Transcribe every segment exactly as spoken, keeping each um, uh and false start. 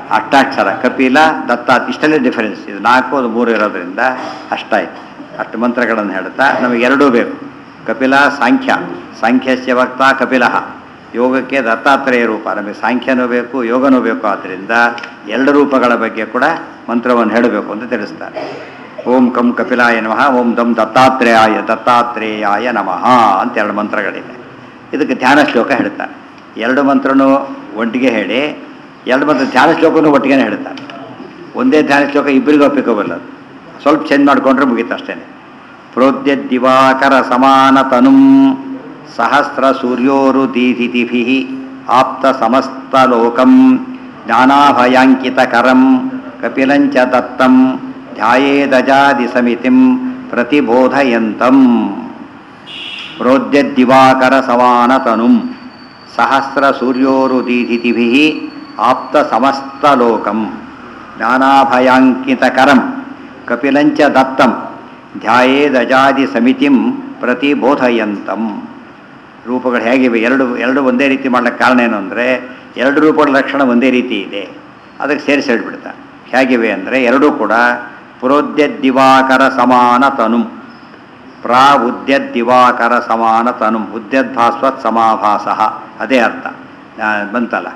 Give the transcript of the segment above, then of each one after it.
ಅಷ್ಟಾಕ್ಷರ ಕಪಿಲ ದತ್ತ ಇಷ್ಟಲ್ಲೇ difference. ಇದು ನಾಲ್ಕು ಅದು ಮೂರು ಇರೋದ್ರಿಂದ ಅಷ್ಟಾಯ್ತು. ಅಷ್ಟು ಮಂತ್ರಗಳನ್ನು ಹೇಳ್ತಾ ನಮಗೆ ಎರಡೂ ಬೇಕು. ಕಪಿಲ ಸಾಂಖ್ಯ, ಸಾಂಖ್ಯಸ್ಯ ವಕ್ತ ಕಪಿಲ, ಯೋಗಕ್ಕೆ ದತ್ತಾತ್ರೇಯ ರೂಪ. ನಮಗೆ ಸಾಂಖ್ಯನೂ ಬೇಕು ಯೋಗನೂ ಬೇಕು. ಆದ್ದರಿಂದ ಎರಡು ರೂಪಗಳ ಬಗ್ಗೆ ಕೂಡ ಮಂತ್ರವನ್ನು ಹೇಳಬೇಕು ಅಂತ ತಿಳಿಸ್ತಾರೆ. ಓಂ ಕಂ ಕಪಿಲಾಯ ನಮಃ, ಓಂ ದಂ ದತ್ತಾತ್ರೇಯಾಯ ದತ್ತಾತ್ರೇಯಾಯ ನಮಃ ಅಂತ ಎರಡು ಮಂತ್ರಗಳಿವೆ. ಇದಕ್ಕೆ ಧ್ಯಾನ ಶ್ಲೋಕ ಹೇಳ್ತಾರೆ. ಎರಡು ಮಂತ್ರನೂ ಒಟ್ಟಿಗೆ ಹೇಳಿ ಎರಡು ಮಂತ್ರ ಧ್ಯಾನ ಶ್ಲೋಕನೂ ಒಟ್ಟಿಗೆ ಹೇಳ್ತಾರೆ. ಒಂದೇ ಧ್ಯಾನ ಶ್ಲೋಕ ಇಬ್ಬರಿಗೂ ಒಪ್ಪಿಕೋಬಲ್ಲ. ಸ್ವಲ್ಪ ಚೇಂಜ್ ಮಾಡಿಕೊಂಡ್ರೆ ಮುಗೀತು ಅಷ್ಟೇ. ಪ್ರೋದ್ಯ ದಿವಾಕರ ಸಮಾನತನುಂ ಸಹಸ್ರ ಸೂರ್ಯೋರು ದೀಧಿತಿಭಿ ಆಪ್ತ ಸಮಸ್ತ ಲೋಕಂ ಜ್ಞಾನಾಭಯಾಂಕಿತ ಕರಂ ಕಪಿಲಂಚ ದತ್ತಂ ಧ್ಯಾಯೇದಜಾದಿ ಸಮಿತಿಂ ಪ್ರತಿಬೋಧಯಂತಂ. ಪ್ರೋದ್ಯ ದಿವಾಕರ ಸಮಾನತನುಂ ಸಹಸ್ರ ಸೂರ್ಯೋರು ದೀಧಿತಿಭಿ ಆಪ್ತ ಸಮಸ್ತ ಲೋಕಂ ಜ್ಞಾನಾಭಯಾಂಕಿತ ಕರಂ ಕಪಿಲಂಚ ದತ್ತಂ ಧ್ಯಾಯೇದಜಾದಿ ಸಮಿತಿಂ ಪ್ರತಿಬೋಧಯಂತಂ. ರೂಪಗಳು ಹೇಗಿವೆ? ಎರಡು ಎರಡು ಒಂದೇ ರೀತಿ ಮಾಡ್ಲಿಕ್ಕೆ ಕಾರಣ ಏನು ಅಂದರೆ ಎರಡು ರೂಪಗಳ ಲಕ್ಷಣ ಒಂದೇ ರೀತಿ ಇದೆ. ಅದಕ್ಕೆ ಸೇರಿಸಿ ಹೇಳ್ಬಿಡ್ತಾ ಹೇಗಿವೆ ಅಂದರೆ ಎರಡೂ ಕೂಡ ಪ್ರೋದ್ಯ ದಿವಾಕರ ಸಮಾನ ತನುಂ, ಪ್ರಾ ಉದ್ಯದ್ ದಿವಾಕರ ಸಮಾನ ತನುಂ, ಉದ್ಯದ್ಭಾಸ್ವತ್ ಸಮಾಭಾಸ ಅದೇ ಅರ್ಥ ಬಂತಲ್ಲ.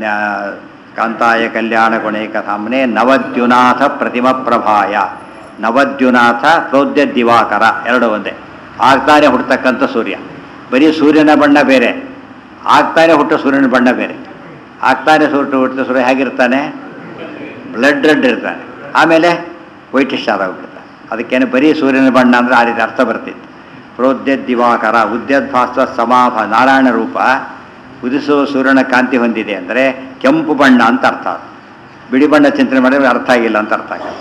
ಕಾಂತಾಯ ಕಲ್ಯಾಣ ಗುಣೈಕಧಾಮ್ನೆ ನವದ್ಯುನಾಥ ಪ್ರತಿಮ ಪ್ರಭಾಯ, ನವದ್ಯುನಾಥ ಪ್ರೋದ್ಯ ದಿವಾಕರ ಎರಡು ಒಂದೇ. ಆಗ್ತಾನೆ ಹುಟ್ಟತಕ್ಕಂಥ ಸೂರ್ಯ, ಬರೀ ಸೂರ್ಯನ ಬಣ್ಣ ಬೇರೆ, ಆಗ್ತಾನೆ ಹುಟ್ಟೋ ಸೂರ್ಯನ ಬಣ್ಣ ಬೇರೆ. ಆಗ್ತಾನೆ ಸೂರ್ಯ ಹುಟ್ಟಿದ ಸೂರ್ಯ ಹೇಗಿರ್ತಾನೆ? ಬ್ಲಡ್ ರೆಡ್ ಇರ್ತಾನೆ, ಆಮೇಲೆ ವೈಟಿಶ್ ಆದಾಗ್ಬಿಡ್ತಾನೆ. ಅದಕ್ಕೇನೆ ಬರೀ ಸೂರ್ಯನ ಬಣ್ಣ ಅಂದರೆ ಆ ರೀತಿ ಅರ್ಥ ಬರ್ತಿತ್ತು. ಪ್ರೋದ್ಯ ದಿವಾಕರ ಉದ್ಯದ್ಭಾಸ್ವ ಸಮಾಭ, ನಾರಾಯಣ ರೂಪ ಉದಿಸುವ ಸೂರ್ಯನ ಕಾಂತಿ ಹೊಂದಿದೆ ಅಂದರೆ ಕೆಂಪು ಬಣ್ಣ ಅಂತ ಅರ್ಥ. ಬಿಳಿ ಬಣ್ಣ ಚಿಂತನೆ ಮಾಡಿದ್ರೆ ಅರ್ಥ ಆಗಿಲ್ಲ ಅಂತ ಅರ್ಥ ಆಗಲ್ಲ.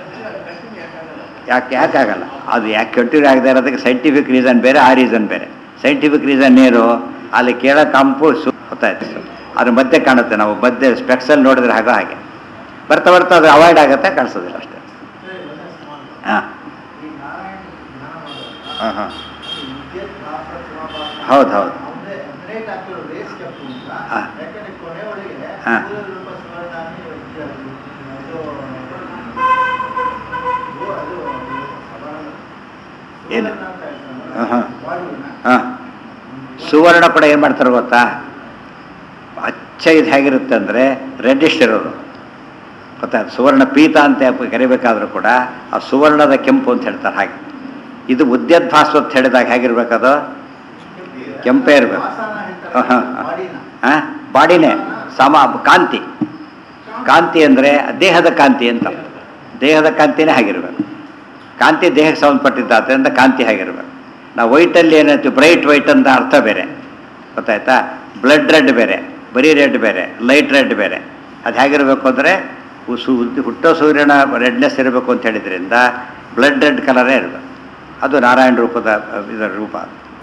ಯಾಕೆ ಯಾಕಾಗಲ್ಲ? ಅದು ಯಾಕೆ ಕಂಟಿನ್ಯೂ ಆಗದೆ ಇರೋದಕ್ಕೆ ಸೈಂಟಿಫಿಕ್ ರೀಸನ್ ಬೇರೆ, ಆ ರೀಸನ್ ಬೇರೆ. ಸೈಂಟಿಫಿಕ್ ರೀಸನ್ ಏನು? ಅಲ್ಲಿ ಕೇಳೋ ಕಂಪು ಸು ಗೊತ್ತಾಯ್ತು, ಅದ್ರ ಮಧ್ಯೆ ಕಾಣುತ್ತೆ. ನಾವು ಮಧ್ಯೆ ಸ್ಪೆಕ್ಸಲ್ಲಿ ನೋಡಿದ್ರೆ ಹಾಗೋ ಹಾಗೆ ಬರ್ತಾ ಬರ್ತಾ ಅದು ಅವಾಯ್ಡ್ ಆಗುತ್ತೆ, ಕಾಣಿಸೋದಿಲ್ಲ ಅಷ್ಟೇ. ಹಾಂ ಹಾಂ ಹಾಂ ಹೌದು ಹೌದು ಹಾಂ ಹಾಂ ಏನು ಹಾಂ ಹಾಂ ಹಾಂ ಸುವರ್ಣ ಕೂಡ ಏನು ಮಾಡ್ತಾರೆ ಗೊತ್ತಾ? ಅಚ್ಚ ಇದು ಹೇಗಿರುತ್ತೆ ಅಂದರೆ ರೆಡ್ಡಿಶ್ ಇರೋದು ಗೊತ್ತಾಯ್ತು. ಸುವರ್ಣ ಪೀತ ಅಂತ ಕರಿಬೇಕಾದ್ರೂ ಕೂಡ ಆ ಸುವರ್ಣದ ಕೆಂಪು ಅಂತ ಹೇಳ್ತಾರೆ. ಹಾಗೆ ಇದು ಉದ್ಯದ್ಭಾಸ್ವತ್ ಹೇಳಿದಾಗ ಹೇಗಿರ್ಬೇಕದು? ಕೆಂಪೇ ಇರಬೇಕು. ಹಾಂ ಹಾಂ ಬಾಡಿನೇ ಸಮ ಕಾಂತಿ. ಕಾಂತಿ ಅಂದರೆ ದೇಹದ ಕಾಂತಿ ಅಂತ. ದೇಹದ ಕಾಂತಿನೇ ಆಗಿರ್ಬೇಕು. ಕಾಂತಿ ದೇಹಕ್ಕೆ ಸಂಬಂಧಪಟ್ಟಿದ್ದಾದ್ರಿಂದ ಕಾಂತಿ ಆಗಿರ್ಬೇಕು. ನಾವು ವೈಟಲ್ಲಿ ಏನಂತೀವಿ ಬ್ರೈಟ್ ವೈಟ್ ಅಂತ ಅರ್ಥ ಬೇರೆ ಗೊತ್ತಾಯ್ತಾ? ಬ್ಲಡ್ ರೆಡ್ ಬೇರೆ, ಬರೀ ರೆಡ್ ಬೇರೆ, ಲೈಟ್ ರೆಡ್ ಬೇರೆ. ಅದು ಹೇಗಿರಬೇಕು ಅಂದರೆ ಸು ಹುಟ್ಟೋ ಸೂರ್ಯನ ರೆಡ್ನೆಸ್ ಇರಬೇಕು ಅಂತ ಹೇಳಿದ್ರಿಂದ ಬ್ಲಡ್ ರೆಡ್ ಕಲರೇ ಇರಬೇಕು. ಅದು ನಾರಾಯಣ ರೂಪದ ಇದರ ರೂಪ.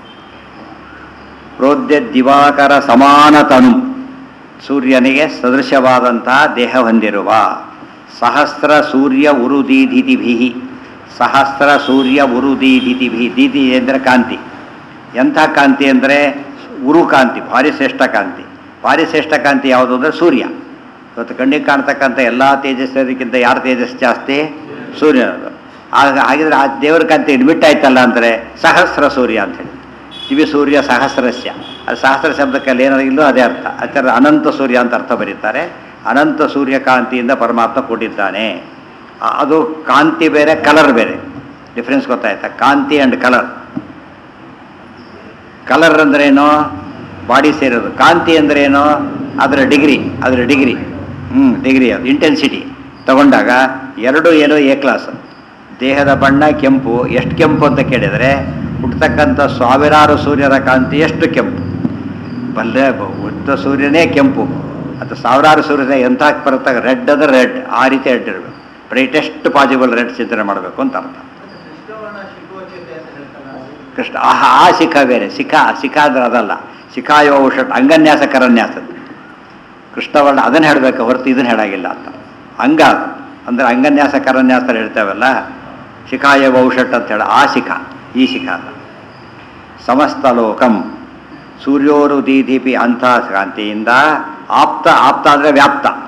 ಪ್ರೋದ್ಯ ದಿವಾಕರ ಸಮಾನತನು, ಸೂರ್ಯನಿಗೆ ಸದೃಶವಾದಂತಹ ದೇಹ ಹೊಂದಿರುವ. ಸಹಸ್ರ ಸೂರ್ಯ ಉರುದೀಧಿತಿಭಿ, ಸಹಸ್ರ ಸೂರ್ಯ ಉರುದೀಧಿತಿಭಿ. ದೀದಿ ಅಂದರೆ ಕಾಂತಿ. ಎಂಥ ಕಾಂತಿ ಅಂದರೆ ಉರು ಕಾಂತಿ, ಭಾರಿ ಶ್ರೇಷ್ಠ ಕಾಂತಿ. ಭಾರಿ ಶ್ರೇಷ್ಠ ಕಾಂತಿ ಯಾವುದು ಅಂದರೆ ಸೂರ್ಯ. ಇವತ್ತು ಕಣ್ಣಿಗೆ ಕಾಣ್ತಕ್ಕಂಥ ಎಲ್ಲ ತೇಜಸ್ಸರಿಗಿಂತ ಯಾರು ತೇಜಸ್ ಜಾಸ್ತಿ? ಸೂರ್ಯನದು. ಆಗ ಹಾಗಿದ್ರೆ ಆ ದೇವರ ಕಾಂತಿ ಅಡ್ಮಿಟ್ ಆಯ್ತಲ್ಲ ಅಂದರೆ ಸಹಸ್ರ ಸೂರ್ಯ ಅಂಥೇಳಿ. ದಿವ್ಯ ಸೂರ್ಯ ಸಹಸ್ರಸ್ಯ, ಅದು ಸಹಸ್ರ ಶಬ್ದಕ್ಕಲ್ಲಿ ಏನಾದ್ರು ಇಲ್ಲೋ ಅದೇ ಅರ್ಥ. ಆಚಾರ್ಯ ಅನಂತ ಸೂರ್ಯ ಅಂತ ಅರ್ಥ ಬರೀತಾರೆ. ಅನಂತ ಸೂರ್ಯಕಾಂತಿಯಿಂದ ಪರಮಾತ್ಮ ಕೊಟ್ಟಿದ್ದಾನೆ. ಅದು ಕಾಂತಿ ಬೇರೆ, ಕಲರ್ ಬೇರೆ. ಡಿಫ್ರೆನ್ಸ್ ಗೊತ್ತಾಯ್ತಾ? ಕಾಂತಿ ಆ್ಯಂಡ್ ಕಲರ್. ಕಲರ್ ಅಂದ್ರೇನು? ಬಾಡಿ ಸೇರೋದು. ಕಾಂತಿ ಅಂದ್ರೇನು? ಅದರ ಡಿಗ್ರಿ, ಅದರ ಡಿಗ್ರಿ ಹ್ಞೂ ಡಿಗ್ರಿ ಅದು ಇಂಟೆನ್ಸಿಟಿ ತಗೊಂಡಾಗ ಎರಡು ಏನೋ ಎ ಕ್ಲಾಸ್. ದೇಹದ ಬಣ್ಣ ಕೆಂಪು. ಎಷ್ಟು ಕೆಂಪು ಅಂತ ಕೇಳಿದರೆ ಹುಟ್ಟತಕ್ಕಂಥ ಸಾವಿರಾರು ಸೂರ್ಯರ ಕಾಂತಿ ಎಷ್ಟು ಕೆಂಪು. ಬಲ್ಲೆ ಹುಟ್ಟ ಸೂರ್ಯನೇ ಕೆಂಪು, ಅದು ಸಾವಿರಾರು ಸೂರ್ಯನ ಎಂಥ ಬರುತ್ತೆ? ರೆಡ್ ಅಂದರೆ ರೆಡ್, ಆ ರೀತಿ ರೆಡ್ ಇರಬೇಕು. ಬ್ರೈಟೆಸ್ಟ್ ಪಾಸಿಬಲ್ ರೆಡ್ ಚಿಂತನೆ ಮಾಡಬೇಕು ಅಂತ ಅರ್ಥ. ಕೃಷ್ಣ ಆಹಾ ಆ ಶಿಖಾ ಬೇರೆ. ಶಿಖಾ ಶಿಖಾ ಅಂದ್ರೆ ಅದಲ್ಲ. ಶಿಖಾಯೋ ಔಷಧ ಅಂಗನ್ಯಾಸ ಕರನ್ಯಾಸ ಕೃಷ್ಣವರ್ಣ ಅದನ್ನು ಹೇಳಬೇಕು ಹೊರತು ಇದನ್ನು ಹೇಳಾಗಿಲ್ಲ ಅಂತ. ಅಂಗ ಅಂದರೆ ಅಂಗನ್ಯಾಸ ಕರನ್ಯಾಸ ಹೇಳ್ತೇವಲ್ಲ, ಶಿಖಾಯ ಔಷಟ್ ಅಂತ ಹೇಳ ಆ ಶಿಖಾ, ಈ ಶಿಖಾ ಅಲ್ಲ. ಸಮಸ್ತ ಲೋಕಂ ಸೂರ್ಯೋರು ದೀದೀಪಿ ಅಂಥ ಕಾಂತಿಯಿಂದ ಆಪ್ತ. ಆಪ್ತ ಅಂದರೆ ವ್ಯಾಪ್ತ.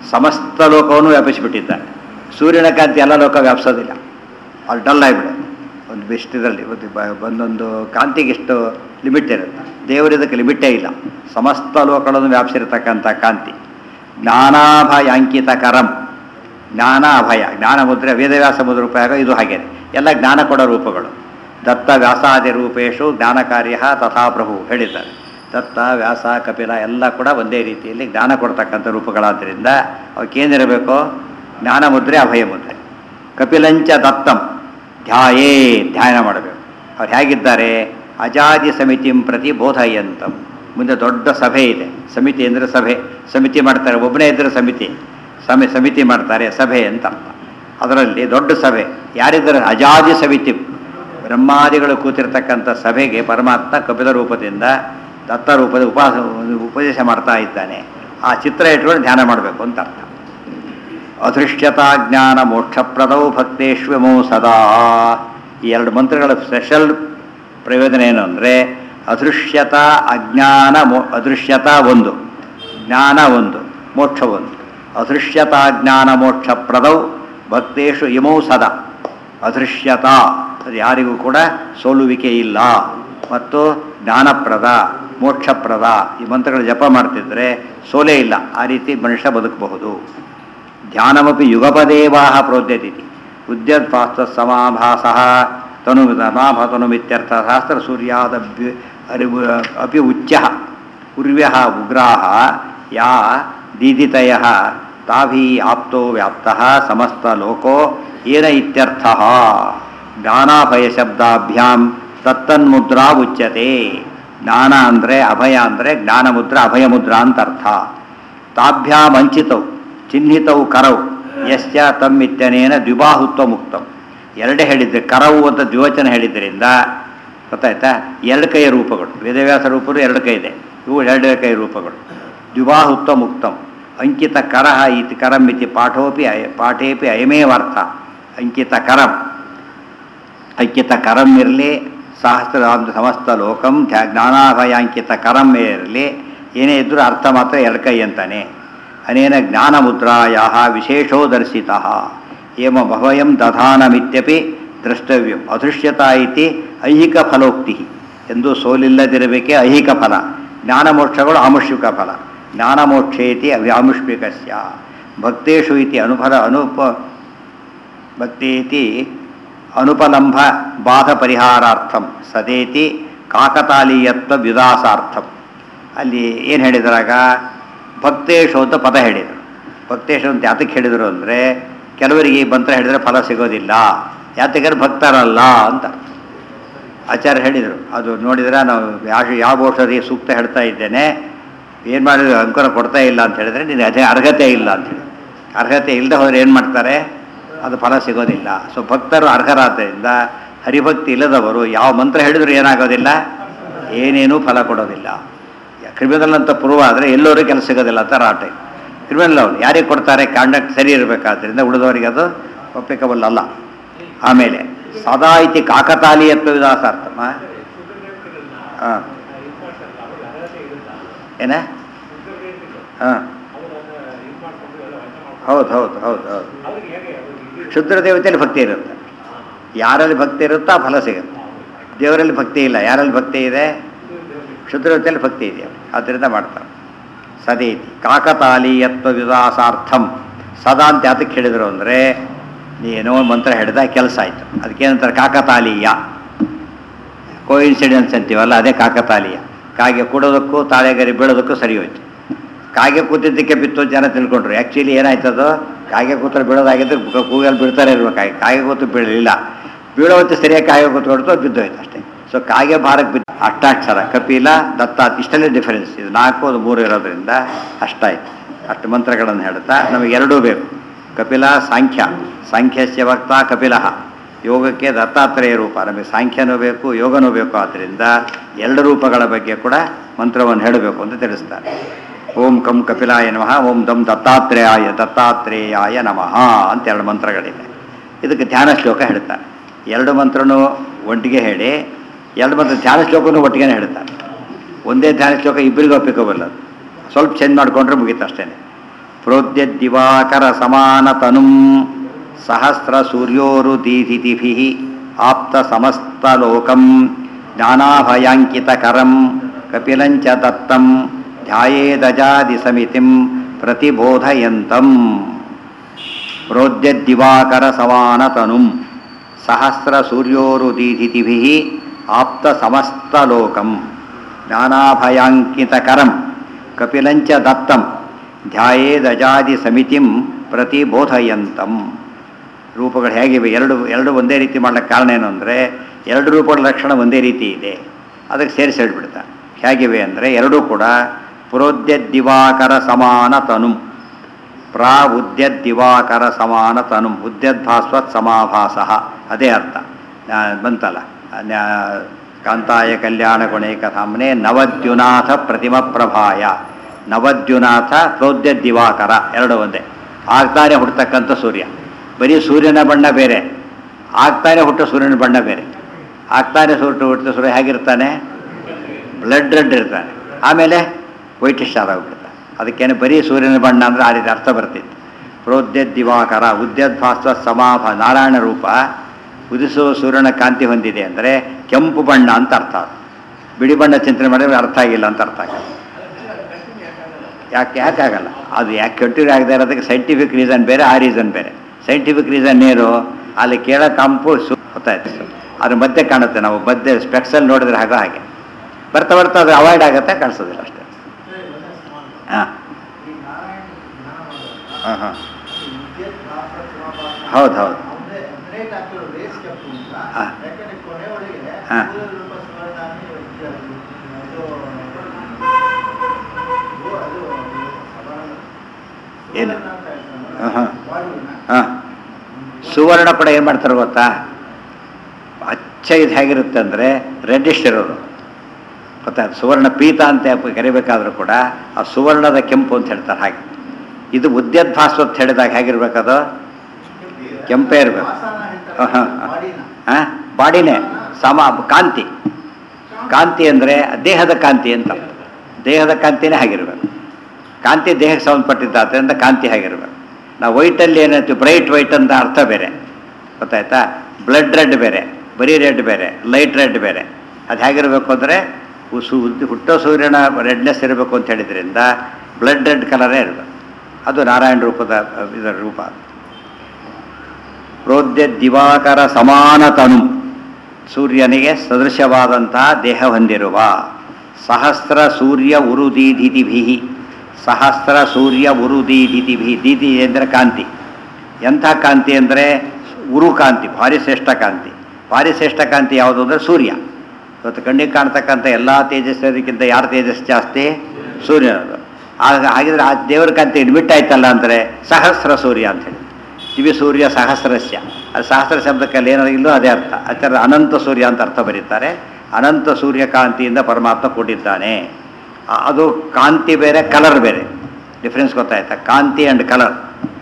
ಸಮಸ್ತ ಲೋಕವನ್ನು ವ್ಯಾಪಿಸಿಬಿಟ್ಟಿದ್ದಾನೆ. ಸೂರ್ಯನ ಕಾಂತಿ ಎಲ್ಲ ಲೋಕ ವ್ಯಾಪಿಸೋದಿಲ್ಲ, ಅದು ಡಲ್ ಆಗಿಬಿಡುತ್ತೆ. ಒಂದು ಬೆಸ್ಟಿದಲ್ಲಿ ಒಂದು ಒಂದೊಂದು ಕಾಂತಿಗೆ ಎಷ್ಟು ಲಿಮಿಟ್ ಇರುತ್ತೆ, ದೇವರಿದಕ್ಕೆ ಲಿಮಿಟೇ ಇಲ್ಲ. ಸಮಸ್ತ ಲೋಕಗಳನ್ನು ವ್ಯಾಪಿಸಿರ್ತಕ್ಕಂಥ ಕಾಂತಿ. ಜ್ಞಾನಾಭಯಾಂಕಿತ ಕರಂ, ಜ್ಞಾನ ಅಭಯ, ಜ್ಞಾನ ಮುದ್ರೆ, ವೇದವ್ಯಾಸ ಮುದ್ರ ಉಪಯೋಗ ಇದು ಹಾಗೇನೆ, ಎಲ್ಲ ಜ್ಞಾನ ಕೊಡೋ ರೂಪಗಳು. ದತ್ತ ವ್ಯಾಸಾದಿ ರೂಪೇಶು ಜ್ಞಾನ ಕಾರ್ಯ ತಥಾ ಪ್ರಭು ಹೇಳಿದ್ದಾರೆ. ದತ್ತ ವ್ಯಾಸ ಕಪಿಲ ಎಲ್ಲ ಕೂಡ ಒಂದೇ ರೀತಿಯಲ್ಲಿ ಜ್ಞಾನ ಕೊಡ್ತಕ್ಕಂಥ ರೂಪಗಳಾದ್ದರಿಂದ ಅವಕ್ಕೇನಿರಬೇಕು? ಜ್ಞಾನ ಮುದ್ರೆ, ಅಭಯ ಮುದ್ರೆ. ಕಪಿಲಂಚ ದತ್ತಂ ಧ್ಯಾಯೇ, ಧ್ಯಾನ ಮಾಡಬೇಕು. ಅವ್ರು ಹೇಗಿದ್ದಾರೆ? ಅಜಾದಿ ಸಮಿತಿಂ ಪ್ರತಿ ಬೋಧಯಂತಂ. ಮುಂದೆ ದೊಡ್ಡ ಸಭೆ ಇದೆ. ಸಮಿತಿ ಅಂದರೆ ಸಭೆ, ಸಮಿತಿ ಮಾಡ್ತಾರೆ. ಒಬ್ಬನೇ ಇದ್ದರೆ ಸಮಿತಿ, ಸಮಿ ಸಮಿತಿ ಮಾಡ್ತಾರೆ, ಸಭೆ ಅಂತ ಅರ್ಥ. ಅದರಲ್ಲಿ ದೊಡ್ಡ ಸಭೆ ಯಾರಿದ್ದಾರೆ? ಅಜಾದಿ ಸಮಿತಿ, ಬ್ರಹ್ಮಾದಿಗಳು ಕೂತಿರ್ತಕ್ಕಂಥ ಸಭೆಗೆ ಪರಮಾತ್ಮ ಕಪಿಲ ರೂಪದಿಂದ ದತ್ತ ರೂಪದ ಉಪಾಸ ಉಪದೇಶ ಮಾಡ್ತಾ ಇದ್ದಾನೆ. ಆ ಚಿತ್ರ ಇಟ್ಕೊಂಡು ಧ್ಯಾನ ಮಾಡಬೇಕು ಅಂತ ಅರ್ಥ. ಅದೃಶ್ಯತಾ ಜ್ಞಾನ ಮೋಕ್ಷಪ್ರದೌ ಭಕ್ತೇಶ್ವಮೋ ಸದಾ. ಈ ಎರಡು ಮಂತ್ರಗಳ ಸ್ಪೆಷಲ್ ಪ್ರಯೋಜನ ಏನು ಅಂದರೆ, ಅದೃಶ್ಯತಾ ಅಜ್ಞಾನ ಮೋ ಅದೃಶ್ಯತಾ ಒಂದು, ಜ್ಞಾನ ಒಂದು, ಮೋಕ್ಷ ಒಂದು. ಅದೃಶ್ಯತಾ ಜ್ಞಾನ ಮೋಕ್ಷಪ್ರದೌ ಭಕ್ತೇಶು ಇಮೌ ಸದಾ. ಅದೃಶ್ಯತಾ ಅದು ಯಾರಿಗೂ ಕೂಡ ಸೋಲುವಿಕೆ ಇಲ್ಲ, ಮತ್ತು ಜ್ಞಾನಪ್ರದ, ಮೋಕ್ಷಪ್ರದ ಈ ಮಂತ್ರಗಳ ಜಪ ಮಾಡ್ತಿದ್ರೆ ಸೋಲೇ ಇಲ್ಲ. ಆ ರೀತಿ ಮನುಷ್ಯ ಬದುಕಬಹುದು. ಧ್ಯಾನಮಪಿ ಯುಗಪದೇವಾಹ ಪ್ರೋದ್ಯತಿಥಿ ಉದ್ಯತ್ಪಾಸ್ತ ಸಮಾಭಾಸ ತನು ತನುಮಿತ್ಯರ್ಥ. ಶಾಸ್ತ್ರ ಸೂರ್ಯಾದ ಅಪಿ ಉಚ್ಚ ಉರ್ವ್ಯ ಉಗ್ರಾಹ ಯಾ ದೀದಿತಯ ತಾಭಿ ಆಪ್ತೋ ವ್ಯಾಪ್ತ ಸಮಸ್ತ ಲೋಕೋ ಏನ ಇತ್ಯರ್ಥ. ಜ್ಞಾನಾಭಯ ಶಬ್ದಾಭ್ಯಾಂ ತತ್ತನ್ಮುದ್ರಾ ಉಚ್ಯತೆ. ಜ್ಞಾನ ಅಂದರೆ ಅಭಯ ಅಂದರೆ ಜ್ಞಾನ ಮುದ್ರಾ ಅಭಯ ಮುದ್ರಾ ಅಂತ ಅರ್ಥ. ತಾಭ್ಯಾಂ ಅಂಚಿತವು ಚಿಹ್ನಿತವು ಕರವು ಯಶ್ಚ ತಮ್ಮಿತ್ಯನೇನ ದ್ವಿಬಾಹುತ್ವ ಮುಕ್ತಂ. ಎರಡೇ ಹೇಳಿದ್ದೆ, ಕರವು ಅಂತ ದ್ವಿವಚನ ಹೇಳಿದ್ದರಿಂದ ಗೊತ್ತಾಯ್ತಾ? ಎರಡು ಕೈಯ ರೂಪಗಳು, ವೇದವ್ಯಾಸ ರೂಪರು ಎರಡು ಕೈ ಇದೆ, ಇವು ಎರಡು ಕೈ ರೂಪಗಳು. ದ್ವಿಬಾಹುತ್ವ ಮುಕ್ತಂ ಅಂಕಿತ ಕರಹ ಇತಿ ಕರಂ ಇತಿ ಪಾಠೋಪಿ ಅಯ ಪಾಠೇಪಿ ಅಯಮೇವಾರ್ಥ. ಅಂಕಿತ ಕರಂ, ಅಂಕಿತ ಕರಂ ಇರಲಿ, ಸಹಸ್ರ ಸಮಸ್ತ ಲೋಕಂ ಜ್ಞಾನಾಭಯಾಂಕಿತ ಕರಂ ಇರಲಿ, ಏನೇ ಇದ್ದರೂ ಅರ್ಥ ಮಾತ್ರ ಎರಡು ಕೈ ಅಂತಾನೆ. ಅನೇನ ಜ್ಞಾನ ಮುದ್ರಾಯ ವಿಶೇಷೋ ದರ್ಶಿತಃ ಏಮ ಭವಯಂ ದಧಾನಮಿತ್ಯಪಿ ದ್ರಷ್ಟವ್ಯಂ. ಅದೃಶ್ಯತಾ ಇತಿ ಐಹಿಕ ಫಲೋಕ್ತಿ ಎಂದು ಸೋಲಿಲ್ಲದಿರಬೇಕೇ ಐಹಿಕ ಫಲ. ಜ್ಞಾನ ಮೋಕ್ಷಗಳು ಆಮುಷ್ಮಿಕ ಫಲ. ಜ್ಞಾನ ಮೋಕ್ಷೇತಿ ವ್ಯಾಮುಷ್ಮಿಕಸ್ಯ. ಭಕ್ತೇಷು ಇತಿ ಅನುಫಲ ಅನುಪ ಭಕ್ತೇತಿ ಅನುಪಲಂಭ ಬಾಧ ಪರಿಹಾರಾರ್ಥಂ ಸದೇತಿ ಕಾಕತಾಲೀಯತ್ವ ವಿದಾಸಾರ್ಥಂ. ಅಲ್ಲಿ ಏನು ಹೇಳಿದ್ರಾಗ ಭಕ್ತೇಶು ಅಂತ ಪದ ಹೇಳಿದರು. ಭಕ್ತೇಶು ಅಂತ ಯಾತಕ್ಕೆ ಹೇಳಿದರು ಅಂದರೆ, ಕೆಲವರಿಗೆ ಈ ಮಂತ್ರ ಹೇಳಿದರೆ ಫಲ ಸಿಗೋದಿಲ್ಲ, ಯಾತಕ್ಕೆ ಭಕ್ತರಲ್ಲ ಅಂತ ಆಚಾರ್ಯ ಹೇಳಿದರು. ಅದು ನೋಡಿದರೆ ನಾವು ಯಾವ ಯಾವ ಔಷಧಿ ಸೂಕ್ತ ಹೇಳ್ತಾ ಇದ್ದೇನೆ, ಏನು ಮಾಡಿದ್ರು ಅಂಕುರ ಕೊಡ್ತಾ ಇಲ್ಲ ಅಂತ ಹೇಳಿದ್ರೆ ನಿನಗೆ ಅದೇ ಅರ್ಹತೆ ಇಲ್ಲ ಅಂಥೇಳಿ. ಅರ್ಹತೆ ಇಲ್ಲದೆ ಹೋದರೆ ಏನು ಮಾಡ್ತಾರೆ? ಅದು ಫಲ ಸಿಗೋದಿಲ್ಲ. ಸೊ ಭಕ್ತರು ಅರ್ಹರಾದ್ದರಿಂದ ಹರಿಭಕ್ತಿ ಇಲ್ಲದವರು ಯಾವ ಮಂತ್ರ ಹೇಳಿದ್ರು ಏನಾಗೋದಿಲ್ಲ, ಏನೇನೂ ಫಲ ಕೊಡೋದಿಲ್ಲ. ಕ್ರಿಮಿನಲ್ ಅಂತ ಪ್ರೂವ್ ಆದರೆ ಎಲ್ಲರೂ ಕೆಲಸ ಸಿಗೋದಿಲ್ಲ ಅಂತ ರಾಟೆ. ಕ್ರಿಮಿನಲ್ ಅವನು ಯಾರಿಗೆ ಕೊಡ್ತಾರೆ? ಕಾಂಡಕ್ಟ್ ಸರಿ ಇರಬೇಕಾದ್ರಿಂದ ಉಳಿದವರಿಗೆ ಅದು ಒಪ್ಪಿಕಬಲ್ ಅಲ್ಲ. ಆಮೇಲೆ ಸದಾ ಇತಿ ಕಾಕತಾಲೀಯತ್ವ ವಿದಾಸಾರ್ಥಮ. ಹಾಂ ಏನ? ಹಾಂ ಹೌದು ಹೌದು ಹೌದು ಹೌದು ಶುದ್ರ ದೇವತೆಯಲ್ಲಿ ಭಕ್ತಿ ಇರುತ್ತೆ. ಯಾರಲ್ಲಿ ಭಕ್ತಿ ಇರುತ್ತೋ ಆ ಫಲ ಸಿಗುತ್ತೆ. ದೇವರಲ್ಲಿ ಭಕ್ತಿ ಇಲ್ಲ, ಯಾರಲ್ಲಿ ಭಕ್ತಿ ಇದೆ? ಶುದ್ರ ದೇವತೆಯಲ್ಲಿ ಭಕ್ತಿ ಇದೆ, ಆದ್ದರಿಂದ ಮಾಡ್ತಾರೆ. ಸದೇತಿ ಕಾಕತಾಲೀಯತ್ವ ವಿದಾಸಾರ್ಥಂ. ಸದಾ ಅಂತ ಯಾತಕ್ಕೆ ಹೇಳಿದರು ಅಂದರೆ, ಏನೋ ಮಂತ್ರ ಹಿಡಿದ ಕೆಲಸ ಆಯಿತು, ಅದಕ್ಕೇನಂತಾರೆ ಕಾಕತಾಲೀಯ. ಕೋಇನ್ಸಿಡೆನ್ಸ್ ಅಂತೀವಲ್ಲ, ಅದೇ ಕಾಕತಾಲೀಯ. ಕಾಗೆ ಕೂಡೋದಕ್ಕೂ ತಾಳೆಗರಿ ಬೀಳೋದಕ್ಕೂ ಸರಿ ಹೋಯ್ತು. ಕಾಗೆ ಕೂತಿದ್ದಕ್ಕೆ ಬಿತ್ತು ಜನ ತಿಳ್ಕೊಂಡ್ರು. ಆ್ಯಕ್ಚುಲಿ ಏನಾಯ್ತದು, ಕಾಗೆ ಕೂತ್ರೆ ಬೀಳೋದಾಗಿದ್ದರೆ ಕೂಗಲ್ಲಿ ಬೀಳ್ತಾರೆ ಇರ್ಬೇಕಾಗಿ, ಕಾಗೆ ಕೂತು ಬೀಳಲಿಲ್ಲ. ಬೀಳೋವತ್ತು ಸರಿಯಾಗಿ ಕಾಗೆ ಕೂತ್ಕೊಡ್ತು, ಬಿದ್ದೋಯ್ತು ಅಷ್ಟೇ. ಸೊ ಕಾಗೆ ಭಾರಕ್ಕೆ ಬಿದ್ದು ಅಷ್ಟಾಕ್ಷರ ಕಪಿಲ ದತ್ತ ಇಷ್ಟಲ್ಲೇ ಡಿಫರೆನ್ಸ್. ಇದು ನಾಲ್ಕು ಅದು ಮೂರು ಇರೋದ್ರಿಂದ ಅಷ್ಟಾಯ್ತು. ಅಷ್ಟು ಮಂತ್ರಗಳನ್ನು ಹೇಳ್ತಾ ನಮಗೆ ಎರಡೂ ಬೇಕು. ಕಪಿಲ ಸಾಂಖ್ಯ, ಸಾಂಖ್ಯಸ್ಯ ವಕ್ತ ಕಪಿಲ. ಯೋಗಕ್ಕೆ ದತ್ತಾತ್ರೇಯ ರೂಪ, ನಮಗೆ ಸಾಂಖ್ಯನೂ ಬೇಕು ಯೋಗನೂ ಬೇಕು. ಆದ್ದರಿಂದ ಎರಡು ರೂಪಗಳ ಬಗ್ಗೆ ಕೂಡ ಮಂತ್ರವನ್ನು ಹೇಳಬೇಕು ಅಂತ ತಿಳಿಸ್ತಾರೆ. ಓಂ ಕಂ ಕಪಿಲಾಯ ನಮಃ, ಓಂ ದಂ ದತ್ತಾತ್ರೇಯಾಯ ದತ್ತಾತ್ರೇಯಾಯ ನಮಃ ಅಂತ ಎರಡು ಮಂತ್ರಗಳಿದೆ. ಇದಕ್ಕೆ ಧ್ಯಾನ ಶ್ಲೋಕ ಹೇಳ್ತಾರೆ. ಎರಡು ಮಂತ್ರನೂ ಒಟ್ಟಿಗೆ ಹೇಳಿ, ಎರಡು ಮಂತ್ರ ಧ್ಯಾನ ಶ್ಲೋಕನೂ ಒಟ್ಟಿಗೆ ಹೇಳ್ತಾರೆ. ಒಂದೇ ಧ್ಯಾನ ಶ್ಲೋಕ ಇಬ್ಬರಿಗೂ ಒಪ್ಪಿಕೋಬಲ್ಲ, ಸ್ವಲ್ಪ ಚೇಂಜ್ ಮಾಡಿಕೊಂಡ್ರೆ ಮುಗೀತು ಅಷ್ಟೇ. ಪ್ರೋದ್ಯದ್ದಿವಾಕರ ಸಮಾನತನುಂ ಸಹಸ್ರ ಸೂರ್ಯೋರುದೀಧಿತಿಭಿಃ ಆಪ್ತ ಸಮಸ್ತಲೋಕಂ ಜ್ಞಾನಾಭಯಾಂಕಿತಕರಂ ಕಪಿಲಂಚ ದತ್ತಂ ಧ್ಯಾಯೇದಜಾದಿ ಸಮಿತಿಂ ಪ್ರತಿಬೋಧಯಂತಂ. ಪ್ರೋದ್ಯದ್ದಿವಾಕರ ಸಮಾನತನುಂ ಸಹಸ್ರ ಸೂರ್ಯೋರುದೀಧಿತಿಭಿಃ ಆಪ್ತ ಸಮಸ್ತಲೋಕಂ ಜ್ಞಾನಾಭಯಾಂಕಿತಕರಂ ಕಪಿಲಂಚ ದತ್ತಂ ಧ್ಯಾಯೇದಜಾದಿ ಸಮಿತಿಂ ಪ್ರತಿಬೋಧಯಂತಂ. ರೂಪಗಳು ಹೇಗಿವೆ? ಎರಡು ಎರಡು ಒಂದೇ ರೀತಿ ಮಾಡ್ಲಿಕ್ಕೆ ಕಾರಣ ಏನು ಅಂದರೆ ಎರಡು ರೂಪಗಳ ಲಕ್ಷಣ ಒಂದೇ ರೀತಿ ಇದೆ, ಅದಕ್ಕೆ ಸೇರಿಸಿ ಹೇಳ್ಬಿಡ್ತಾರೆ. ಹೇಗಿವೆ ಅಂದರೆ ಎರಡೂ ಕೂಡ ಪ್ರೋದ್ಯದ್ದಿವಾಕರ ಸಮಾನ ತನು, ಪ್ರಾ ಉದ್ಯದ್ದಿವಾಕರ ಸಮಾನ ತನು, ಉದ್ಯದ್ಭಾಸ್ವತ್ ಸಮಾಭಾಸ, ಅದೇ ಅರ್ಥ ಬಂತಲ್ಲ. ಕಾಂತಾಯ ಕಲ್ಯಾಣ ಗುಣೈಕಧಾಮ್ನೆ ನವದ್ಯುನಾಥ ಪ್ರತಿಮ ಪ್ರಭಾಯ, ನವದ್ಯುನಾಥ ಪ್ರೋದ್ಯದ್ದಿವಾಕರ ಎರಡು ಒಂದೇ. ಆಗ್ತಾನೆ ಹುಟ್ಟತಕ್ಕಂಥ ಸೂರ್ಯ, ಬರೀ ಸೂರ್ಯನ ಬಣ್ಣ ಬೇರೆ, ಆಗ್ತಾನೆ ಹುಟ್ಟೋ ಸೂರ್ಯನ ಬಣ್ಣ ಬೇರೆ. ಆಗ್ತಾನೆ ಸೂರ್ಯ ಹುಟ್ಟಿದ ಸೂರ್ಯ ಹೇಗಿರ್ತಾನೆ? ಬ್ಲಡ್ ರೆಡ್ ಇರ್ತಾನೆ, ಆಮೇಲೆ ವೈಟಿಶ್ ಆಗೋಗ್ಬಿಡ್ತಾನೆ. ಅದಕ್ಕೇನೆ ಬರೀ ಸೂರ್ಯನ ಬಣ್ಣ ಅಂದರೆ ಆ ರೀತಿ ಅರ್ಥ ಬರ್ತಿತ್ತು. ಪ್ರೋದ್ಯದ್ದಿವಾಕರ ಉದ್ಯದ್ಭಾಸ್ವ ಸಮಾಭ, ನಾರಾಯಣ ರೂಪ ಉದಿಸುವ ಸೂರ್ಯನ ಕಾಂತಿ ಹೊಂದಿದೆ ಅಂದರೆ ಕೆಂಪು ಬಣ್ಣ ಅಂತ ಅರ್ಥ. ಬಿಳಿ ಬಣ್ಣ ಚಿಂತನೆ ಮಾಡಿದ್ರೆ ಅರ್ಥ ಆಗಿಲ್ಲ ಅಂತ ಅರ್ಥ ಆಗಲ್ಲ. ಯಾಕೆ ಯಾಕೆ ಆಗಲ್ಲ? ಅದು ಯಾಕೆ ಕಂಟಿನ್ಯೂ ಆಗದೆ ಇರೋದಕ್ಕೆ ಸೈಂಟಿಫಿಕ್ ರೀಸನ್ ಬೇರೆ, ಆ ರೀಸನ್ ಬೇರೆ. ಸೈಂಟಿಫಿಕ್ ರೀಸನ್ ಏನು? ಅಲ್ಲಿ ಕೇಳೋ ಕಂಪು ಸು ಗೊತ್ತಾಯ್ತು, ಅದ್ರ ಮಧ್ಯೆ ಕಾಣುತ್ತೆ. ನಾವು ಮಧ್ಯೆ ಸ್ಪೆಕ್ಸಲ್ಲಿ ನೋಡಿದ್ರೆ ಹಾಗೋ ಹಾಗೆ ಬರ್ತಾ ಬರ್ತಾ ಅದು ಅವಾಯ್ಡ್ ಆಗುತ್ತೆ, ಕಾಣಿಸೋದಿಲ್ಲ ಅಷ್ಟೇ. ಹಾಂ ಹಾಂ ಹಾಂ ಹೌದು ಹೌದು ಹಾಂ ಹಾಂ ಏನು ಹಾಂ ಹಾಂ ಸುವರ್ಣ ಕೂಡ ಏನು ಮಾಡ್ತಾರೆ ಗೊತ್ತಾ? ಅಚ್ಚ ಇದು ಹೇಗಿರುತ್ತೆ ಅಂದರೆ ರೆಡ್ಡಿಶ್ ಇರೋದು ಗೊತ್ತಾ? ಸುವರ್ಣ ಪೀತ ಅಂತ ಕರಿಬೇಕಾದ್ರೂ ಕೂಡ ಆ ಸುವರ್ಣದ ಕೆಂಪು ಅಂತ ಹೇಳ್ತಾರೆ. ಹಾಗೆ ಇದು ಉದ್ಯದ್ಭಾಸ್ವ ಅಂತ ಹೇಳಿದಾಗ ಹೇಗಿರ್ಬೇಕದು? ಕೆಂಪೇ ಇರಬೇಕು. ಹಾಂ ಹಾಂ ಬಾಡಿನೇ ಸಮ ಕಾಂತಿ. ಕಾಂತಿ ಅಂದರೆ ದೇಹದ ಕಾಂತಿ ಅಂತ, ದೇಹದ ಕಾಂತಿನೇ ಆಗಿರಬೇಕು. ಕಾಂತಿ ದೇಹಕ್ಕೆ ಸಂಬಂಧಪಟ್ಟಿದ್ದಾದ್ರಿಂದ ಕಾಂತಿ ಆಗಿರಬೇಕು. ನಾವು ವೈಟಲ್ಲಿ ಏನಾಯ್ತು, ಬ್ರೈಟ್ ವೈಟ್ ಅಂತ ಅರ್ಥ ಬೇರೆ ಗೊತ್ತಾಯ್ತಾ? ಬ್ಲಡ್ ರೆಡ್ ಬೇರೆ, ಬರೀ ರೆಡ್ ಬೇರೆ, ಲೈಟ್ ರೆಡ್ ಬೇರೆ. ಅದು ಹೇಗಿರಬೇಕು ಅಂದರೆ ಸು ಹುಟ್ಟೋ ಸೂರ್ಯನ ರೆಡ್ನೆಸ್ ಇರಬೇಕು ಅಂತ ಹೇಳಿದ್ರಿಂದ ಬ್ಲಡ್ ರೆಡ್ ಕಲರೇ ಇರಬೇಕು. ಅದು ನಾರಾಯಣ ರೂಪದ ಇದರ ರೂಪ. ಪ್ರೋದ್ಯದ್ದಿವಾಕರ ಸಮಾನತನು, ಸೂರ್ಯನಿಗೆ ಸದೃಶವಾದಂತಹ ದೇಹ ಹೊಂದಿರುವ ಸಹಸ್ರ ಸೂರ್ಯ ಉರುದೀಧಿತಿಭಿ, ಸಹಸ್ರ ಸೂರ್ಯ ಉರುದೀಧಿತಿಭಿ. ದೀದಿ ಅಂದರೆ ಕಾಂತಿ. ಎಂಥ ಕಾಂತಿ ಅಂದರೆ ಉರು ಕಾಂತಿ, ಭಾರಿ ಶ್ರೇಷ್ಠ ಕಾಂತಿ. ಭಾರಿ ಶ್ರೇಷ್ಠ ಕಾಂತಿ ಯಾವುದು ಅಂದರೆ ಸೂರ್ಯ. ಇವತ್ತು ಕಣ್ಣಿಗೆ ಕಾಣ್ತಕ್ಕಂಥ ಎಲ್ಲ ತೇಜಸ್ಸೋದಕ್ಕಿಂತ ಯಾರು ತೇಜಸ್ ಜಾಸ್ತಿ? ಸೂರ್ಯನದು. ಆಗ ಹಾಗಿದ್ರೆ ಆ ದೇವರ ಕಾಂತಿ ಲಿಮಿಟ್ ಆಯ್ತಲ್ಲ ಅಂದರೆ ಸಹಸ್ರ ಸೂರ್ಯ ಅಂಥೇಳಿ. ದಿವಿ ಸೂರ್ಯ ಸಹಸ್ರಸ್ಯ, ಅದು ಸಹಸ್ರ ಶಬ್ದಕ್ಕಲ್ಲಿ ಏನಾದ್ರು ಇಲ್ಲೋ ಅದೇ ಅರ್ಥ. ಆಚಾರ್ಯ ಅನಂತ ಸೂರ್ಯ ಅಂತ ಅರ್ಥ ಬರೀತಾರೆ. ಅನಂತ ಸೂರ್ಯಕಾಂತಿಯಿಂದ ಪರಮಾತ್ಮ ಕೊಟ್ಟಿದ್ದಾನೆ. ಅದು ಕಾಂತಿ ಬೇರೆ, ಕಲರ್ ಬೇರೆ. ಡಿಫ್ರೆನ್ಸ್ ಗೊತ್ತಾಯ್ತಾ? ಕಾಂತಿ ಆ್ಯಂಡ್ ಕಲರ್.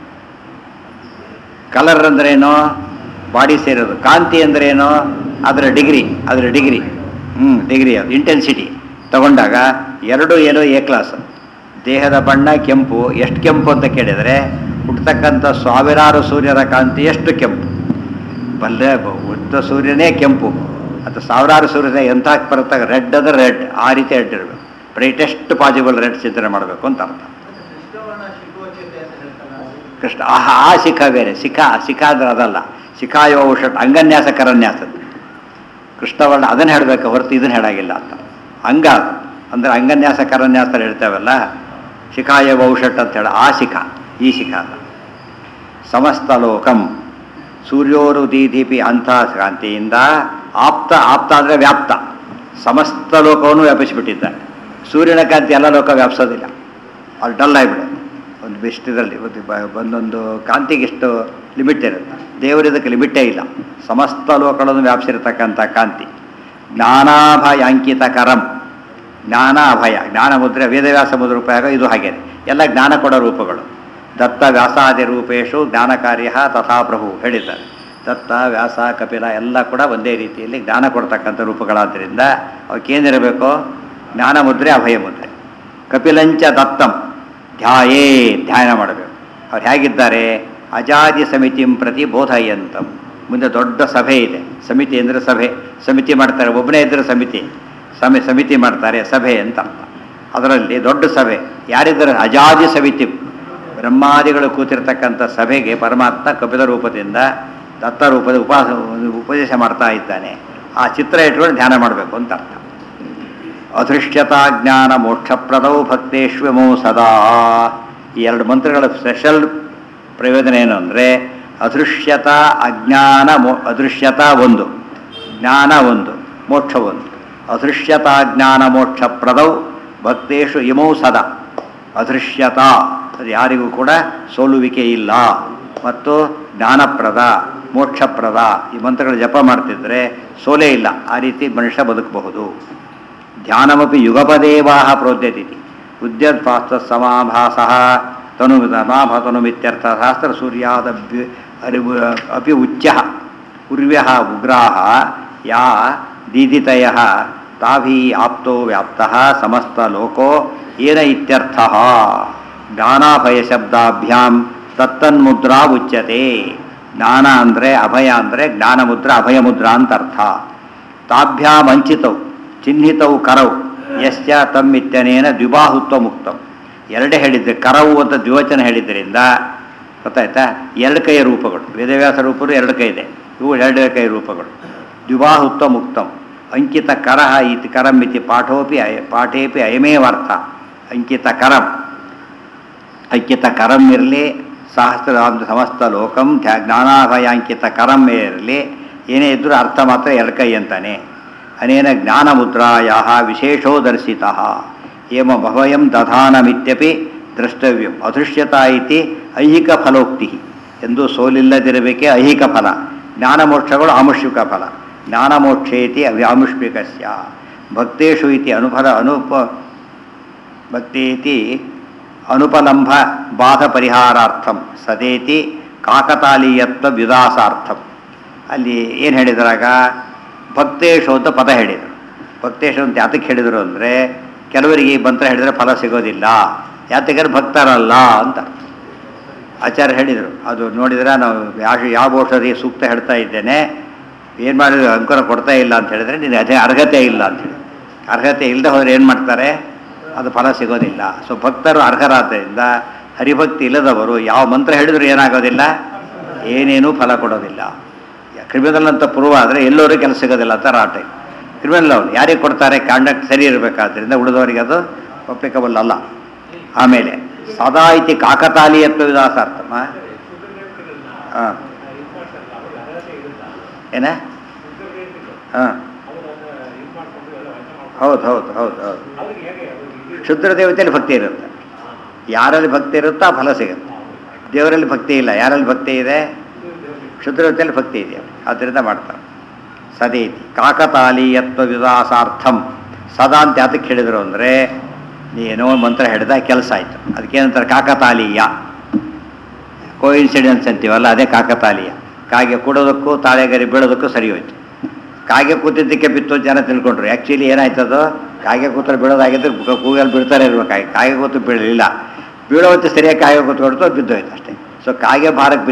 ಕಲರ್ ಅಂದ್ರೇನು? ಬಾಡಿ ಸೇರೋದು. ಕಾಂತಿ ಅಂದ್ರೇನು? ಅದರ ಡಿಗ್ರಿ, ಅದರ ಡಿಗ್ರಿ ಹ್ಞೂ ಡಿಗ್ರಿ ಅದು ಇಂಟೆನ್ಸಿಟಿ ತಗೊಂಡಾಗ ಎರಡು ಏನೋ ಎ ಕ್ಲಾಸ್. ದೇಹದ ಬಣ್ಣ ಕೆಂಪು. ಎಷ್ಟು ಕೆಂಪು ಅಂತ ಕೇಳಿದರೆ ಹುಟ್ಟತಕ್ಕಂಥ ಸಾವಿರಾರು ಸೂರ್ಯರ ಕಾಂತಿ ಎಷ್ಟು ಕೆಂಪು. ಬಲ್ಲೆ ಹುಟ್ಟ ಸೂರ್ಯನೇ ಕೆಂಪು, ಅದು ಸಾವಿರಾರು ಸೂರ್ಯನ ಎಂಥ ಬರುತ್ತೆ? ರೆಡ್ ಅಂದರೆ ರೆಡ್, ಆ ರೀತಿ ರೆಡ್ ಇರಬೇಕು. ಬ್ರೈಟೆಸ್ಟ್ ಪಾಸಿಬಲ್ ರೆಡ್ ಚಿಂತನೆ ಮಾಡಬೇಕು ಅಂತ ಅರ್ಥ. ಕೃಷ್ಣ ಆ ಆ ಶಿಖಾ ಬೇರೆ. ಶಿಖಾ ಶಿಖಾ ಅಂದ್ರೆ ಅದಲ್ಲ. ಶಿಖಾಯೋ ಔಷಧ ಅಂಗನ್ಯಾಸ ಕರನ್ಯಾಸ, ಕೃಷ್ಣವರ್ಣ ಅದನ್ನು ಹೇಳಬೇಕು ಹೊರತು ಇದನ್ನು ಹೇಳಾಗಿಲ್ಲ ಅಂತ. ಅಂಗ ಅಂದರೆ ಅಂಗನ್ಯಾಸ ಕರನ್ಯಾಸ ಹೇಳ್ತೇವಲ್ಲ, ಶಿಖಾಯ ಔಷಧ ಅಂತ ಹೇಳ ಆ ಶಿಖಾ, ಈ ಶಿಖಾ. ಸಮಸ್ತ ಲೋಕಂ ಸೂರ್ಯೋರು ದೀದೀಪಿ ಅಂಥ ಕಾಂತಿಯಿಂದ ಆಪ್ತ, ಆಪ್ತ ಅಂದರೆ ವ್ಯಾಪ್ತ, ಸಮಸ್ತ ಲೋಕವನ್ನು ವ್ಯಾಪಿಸಿಬಿಟ್ಟಿದ್ದಾರೆ. ಸೂರ್ಯನ ಕಾಂತಿ ಎಲ್ಲ ಲೋಕ ವ್ಯಾಪಿಸೋದಿಲ್ಲ, ಅದು ಡಲ್ ಆಗಿಬಿಡುತ್ತೆ. ಒಂದು ಇಷ್ಟದಲ್ಲಿ ಒಂದೊಂದು ಕಾಂತಿಗೆ ಇಷ್ಟು ಲಿಮಿಟ್ ಇರುತ್ತೆ. ದೇವರಿದಕ್ಕೆ ಲಿಮಿಟೇ ಇಲ್ಲ. ಸಮಸ್ತ ಲೋಕಗಳನ್ನು ವ್ಯಾಪಿಸಿರ್ತಕ್ಕಂಥ ಕಾಂತಿ. ಜ್ಞಾನಾಭಯಾಂಕಿತ ಕರಂ, ಜ್ಞಾನ ಅಭಯ, ಜ್ಞಾನ ಮುದ್ರೆ, ವೇದವ್ಯಾಸ ಮುದ್ರ ರೂಪಾಯ, ಇದು ಹಾಗೆ ಎಲ್ಲ ಜ್ಞಾನ ಕೊಡೋ ರೂಪಗಳು. ದತ್ತ ವ್ಯಾಸಾದಿ ರೂಪೇಶು ಜ್ಞಾನ ಕಾರ್ಯ ತಥಾ ಪ್ರಭು ಹೇಳಿದ್ದಾರೆ. ದತ್ತ ವ್ಯಾಸ ಕಪಿಲ ಎಲ್ಲ ಕೂಡ ಒಂದೇ ರೀತಿಯಲ್ಲಿ ಜ್ಞಾನ ಕೊಡ್ತಕ್ಕಂಥ ರೂಪಗಳಾದ್ದರಿಂದ ಅವಕ್ಕೇನಿರಬೇಕು? ಜ್ಞಾನ ಮುದ್ರೆ, ಅಭಯ ಮುದ್ರೆ. ಕಪಿಲಂಚ ದತ್ತಂ, ಧ್ಯಾಯೇ ಧ್ಯಾನ ಮಾಡಬೇಕು. ಅವ್ರು ಹೇಗಿದ್ದಾರೆ? ಅಜಾದಿ ಸಮಿತಿಂ ಪ್ರತಿ ಬೋಧಯಂತಂ. ಮುಂದೆ ದೊಡ್ಡ ಸಭೆ ಇದೆ. ಸಮಿತಿ ಅಂದರೆ ಸಭೆ. ಸಮಿತಿ ಮಾಡ್ತಾರೆ, ಒಬ್ಬನೇ ಇದ್ದರೆ ಸಮಿತಿ ಸಮಿ ಸಮಿತಿ ಮಾಡ್ತಾರೆ, ಸಭೆ ಅಂತ ಅರ್ಥ. ಅದರಲ್ಲಿ ದೊಡ್ಡ ಸಭೆ ಯಾರಿದ್ದಾರೆ? ಅಜಾದಿ ಸಮಿತಿ, ಬ್ರಹ್ಮಾದಿಗಳು ಕೂತಿರ್ತಕ್ಕಂಥ ಸಭೆಗೆ ಪರಮಾತ್ಮ ಕಪಿಲ ರೂಪದಿಂದ ದತ್ತ ರೂಪದ ಉಪಾಸ ಉಪದೇಶ ಮಾಡ್ತಾ ಇದ್ದಾನೆ. ಆ ಚಿತ್ರ ಇಟ್ಕೊಂಡು ಧ್ಯಾನ ಮಾಡಬೇಕು ಅಂತ ಅರ್ಥ. ಅದೃಶ್ಯತಾ ಜ್ಞಾನ ಮೋಕ್ಷಪ್ರದೌ ಭಕ್ತೇಶ್ವಮೋ ಸದಾ. ಈ ಎರಡು ಮಂತ್ರಗಳ ಸ್ಪೆಷಲ್ ಪ್ರಯೋಜನ ಏನು ಅಂದರೆ ಅದೃಶ್ಯತಾ ಅಜ್ಞಾನ ಮೋ ಅದೃಶ್ಯತಾ ಒಂದು, ಜ್ಞಾನ ಒಂದು, ಮೋಕ್ಷ ಒಂದು. ಅದೃಶ್ಯತಾ ಜ್ಞಾನ ಮೋಕ್ಷಪ್ರದೌ ಭಕ್ತೇಶು ಇಮೌ ಸದಾ. ಅದೃಶ್ಯತಾ ಅದು ಯಾರಿಗೂ ಕೂಡ ಸೋಲುವಿಕೆ ಇಲ್ಲ, ಮತ್ತು ಜ್ಞಾನಪ್ರದ ಮೋಕ್ಷಪ್ರದ ಈ ಮಂತ್ರಗಳ ಜಪ ಮಾಡ್ತಿದ್ರೆ ಸೋಲೇ ಇಲ್ಲ. ಆ ರೀತಿ ಮನುಷ್ಯ ಬದುಕಬಹುದು. ಧ್ಯಾನಮಪಿ ಯುಗಪದೇವಾಹ ಪ್ರೋದ್ಯತಿಥಿ ಉದ್ಯತ್ಪಾಸ್ತ ಸಮಾಭಾಸ ತನು ತನುಮಿತ್ಯರ್ಥ. ಶಾಸ್ತ್ರ ಸೂರ್ಯಾದಭ್ಯ ಅರಿವು ಅಪಿ ಉಚ್ಯ ಉರ್ವ್ಯ ಉಗ್ರಾಹ ಯಾ ದೀದಿತಯ ತಾಭಿ ಆಪ್ತೋ ವ್ಯಾಪ್ತ ಸಮಸ್ತ ಲೋಕೋ ಏನ ಇತ್ಯರ್ಥ. ಜ್ಞಾನಾಭಯ ಶಬ್ದಾಭ್ಯಾಂ ತತ್ತನ್ಮುದ್ರಾ ಉಚ್ಯತೆ. ಜ್ಞಾನ ಅಂದರೆ ಅಭಯ ಅಂದರೆ ಜ್ಞಾನಮುದ್ರಾ ಅಭಯಮುದ್ರಾ ಅಂತ ಅರ್ಥ. ತಾಭ್ಯಾಂ ಅಂಚಿತವು ಚಿಹ್ನಿತವು ಕರವು ಯಶ್ಚ ತಮ್ಮಿತ್ಯನೇನ ದ್ವಿಬಾಹುತ್ವ ಮುಕ್ತಂ. ಎರಡೇ ಹೇಳಿದ್ದೆ, ಕರವು ಅಂತ ದ್ವಿವಚನ ಹೇಳಿದ್ದರಿಂದ ಗೊತ್ತಾಯ್ತಾ? ಎರಡು ಕೈಯ ರೂಪಗಳು, ವೇದವ್ಯಾಸ ರೂಪರು ಎರಡು ಕೈ ಇದೆ, ಇವು ಎರಡು ಕೈ ರೂಪಗಳು. ದ್ವಿಬಾಹುತ್ವ ಮುಕ್ತಂ ಅಂಕಿತ ಕರಹ ಇತಿ ಕರಂ ಇತಿ ಪಾಠೋಪಿ ಪಾಠೇಪಿ ಅಯಮೇವಾರ್ಥ. ಅಂಕಿತ ಕರಂ ಅಂಕಿತ ಕರಂ ಇರಲಿ, ಸಹಸ್ರ ಸಮಸ್ತ ಲೋಕಂ ಜ್ಞಾನಾಭಯಾಂಕಿತ ಕರಂ ಇರಲಿ, ಏನೇ ಇದ್ದರೂ ಅರ್ಥ ಮಾತ್ರ ಎರಡು ಕೈ ಅಂತಾನೆ. ಅನೇನ ಜ್ಞಾನಮುದ್ರಾಯಾ ವಿಶೇಷೋ ದರ್ಶಿತಃ ಏಮ ಭವಯಂ ದಧಾನಮಿತ್ಯಪಿ ದ್ರಷ್ಟವ್ಯಂ. ಅದೃಶ್ಯತಾ ಇತಿ ಐಹಿಕ ಫಲೋಕ್ತಿ ಎಂದು ಸೋಲಿಲ್ಲದಿರಬೇಕೆ ಐಹಿಕ ಫಲ. ಜ್ಞಾನಮೋಕ್ಷಗಳು ಆಮುಷ್ಮಿಕ ಫಲ. ಜ್ಞಾನಮೋಕ್ಷೇತಿ ವ್ಯಾಮುಷ್ಮಿಕಸ್ಯ. ಭಕ್ತೇಷು ಇತಿ ಅನುಫಲ ಅನುಪ ಭಕ್ತೇತಿ ಅನುಪಲಂಭ ಬಾಧ ಪರಿಹಾರಾರ್ಥಂ ಸದೇತಿ ಕಾಕತಾಲೀಯತ್ವ ವಿದಾಸಾರ್ಥಂ. ಅಲ್ಲಿ ಏನು ಹೇಳಿದ್ರಾಗ ಭಕ್ತೇಶು ಅಂತ ಪದ ಹೇಳಿದರು. ಭಕ್ತೇಶು ಅಂತ ಯಾತಕ್ಕೆ ಹೇಳಿದರು ಅಂದರೆ ಕೆಲವರಿಗೆ ಈ ಮಂತ್ರ ಹೇಳಿದರೆ ಫಲ ಸಿಗೋದಿಲ್ಲ, ಯಾತಕ್ಕೆ ಭಕ್ತರಲ್ಲ ಅಂತ ಆಚಾರ್ಯ ಹೇಳಿದರು. ಅದು ನೋಡಿದರೆ ನಾವು ಯಾವ ಯಾವ ಔಷಧಿ ಸೂಕ್ತ ಹೇಳ್ತಾ ಇದ್ದೇನೆ, ಏನು ಮಾಡಿದ್ರು ಅಂಕುರ ಕೊಡ್ತಾ ಇಲ್ಲ ಅಂತ ಹೇಳಿದ್ರೆ ನೀನು ಅದೇ ಅರ್ಹತೆ ಇಲ್ಲ ಅಂಥೇಳಿ. ಅರ್ಹತೆ ಇಲ್ಲದೆ ಹೋದರೆ ಏನು ಮಾಡ್ತಾರೆ? ಅದು ಫಲ ಸಿಗೋದಿಲ್ಲ. ಸೊ ಭಕ್ತರು ಅರ್ಹರಾದ್ದರಿಂದ ಹರಿಭಕ್ತಿ ಇಲ್ಲದವರು ಯಾವ ಮಂತ್ರ ಹೇಳಿದ್ರು ಏನಾಗೋದಿಲ್ಲ, ಏನೇನೂ ಫಲ ಕೊಡೋದಿಲ್ಲ. ಕ್ರಿಮಿನಲ್ ಅಂತ ಪ್ರೂವ್ ಆದರೆ ಎಲ್ಲರೂ ಕೆಲಸ ಸಿಗೋದಿಲ್ಲ ಅಂತ ರಾಟೆ. ಕ್ರಿಮಿನಲ್ ಅವ್ರು ಯಾರಿಗೆ ಕೊಡ್ತಾರೆ? ಕಾಂಡಕ್ಟ್ ಸರಿ ಇರಬೇಕಾದ್ರಿಂದ ಉಳಿದವರಿಗೆ ಅದು ಅಪ್ಲಿಕಬಲ್ ಅಲ್ಲ. ಆಮೇಲೆ ಸದಾ ಇತಿ ಕಾಕತಾಲೀಯತ್ವ ವಿದಾಸಾರ್ಥಮ. ಹಾಂ ಏನ? ಹಾಂ ಹೌದು ಹೌದು ಹೌದು ಹೌದು ಕ್ಷುದ್ರ ದೇವತೆಯಲ್ಲಿ ಭಕ್ತಿ ಇರುತ್ತೆ. ಯಾರಲ್ಲಿ ಭಕ್ತಿ ಇರುತ್ತೋ ಆ ಫಲ ಸಿಗುತ್ತೆ. ದೇವರಲ್ಲಿ ಭಕ್ತಿ ಇಲ್ಲ, ಯಾರಲ್ಲಿ ಭಕ್ತಿ ಇದೆ? ಕ್ಷುದ್ರ ದೇವತೆಯಲ್ಲಿ ಭಕ್ತಿ ಇದೆ, ಆದ್ದರಿಂದ ಮಾಡ್ತಾರೆ. ಸದೇತಿ ಕಾಕತಾಲೀಯತ್ವ ವಿದಾಸಾರ್ಥಂ. ಸದಾ ಅಂತ ಯಾತಕ್ಕೆ ಹೇಳಿದರು ಅಂದರೆ ಏನೋ ಮಂತ್ರ ಹಿಡಿದ ಕೆಲಸ ಆಯಿತು, ಅದಕ್ಕೇನಂತಾರೆ ಕಾಕತಾಲೀಯ. ಕೋಇನ್ಸಿಡೆನ್ಸ್ ಅಂತೀವಲ್ಲ, ಅದೇ ಕಾಕತಾಲೀಯ. ಕಾಗೆ ಕೂಡೋದಕ್ಕೂ ತಾಳೆಗರಿ ಬೀಳೋದಕ್ಕೂ ಸರಿ ಹೋಯ್ತು. ಕಾಗೆ ಕೂತಿದ್ದಕ್ಕೆ ಬಿತ್ತು ಜನ ತಿಳ್ಕೊಂಡ್ರು. ಆ್ಯಕ್ಚುಲಿ ಏನಾಯ್ತದು, ಕಾಗೆ ಕೂತರೆ ಬೀಳೋದಾಗಿದ್ದರೆ ಕೂಗಲ್ಲಿ ಬೀಳ್ತಾರೆ ಇರ್ಬೇಕಾಗಿ. ಕಾಗೆ ಕೂತು ಬೀಳಲಿಲ್ಲ, ಬೀಳೋ ಹೊತ್ತು ಸರಿಯಾಗಿ ಕಾಗೆ ಕೂತ್ಕೊಡ್ತು, ಬಿದ್ದೋಯ್ತು ಅಷ್ಟೇ. ಸೊ ಕಾಗೆ ಭಾರಕ್ಕೆ